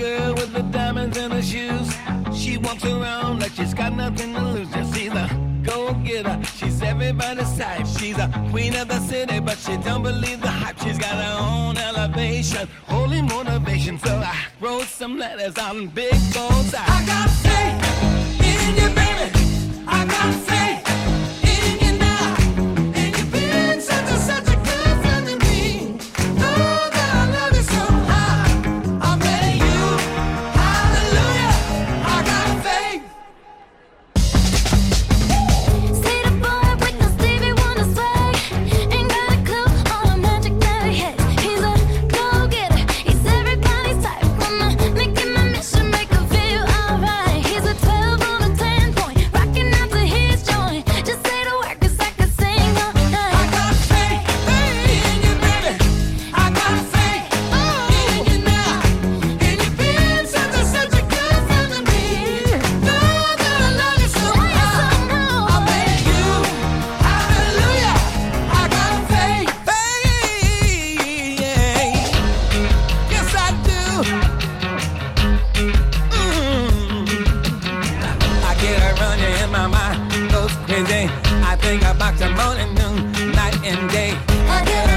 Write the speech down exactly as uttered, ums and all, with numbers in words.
girl with the diamonds in her shoes. She walks around like she's got nothing to lose. Just see the go-getter. She's everybody's type. She's a queen of the city, but she don't believe the hype. She's got her own elevation, holy motivation. So I wrote some letters on big goals. I, I got faith in you, baby. I got faith in you now. And you've been such a, such a good friend to me. Oh, that I love you so high. I'm ready, you. Hallelujah. I got faith. See the boy with no Stevie Wonder swag. Ain't got a clue all the magic that he has. He's a go-getter. He's everybody's type. Wanna make it my mission, make her feel alright. He's a twelve on a ten point, rocking out to his joint. Just say the word 'cause I can sing all night. I got faith in you, baby. I got faith in you now. And you've been such a, such a good friend to me. Know that I love you so much. I made you. Hallelujah. I got faith. Hey, yeah. Yes, I do. Mm. I get a running in my mind, goes crazy. I think about you morning, noon, night and day. I get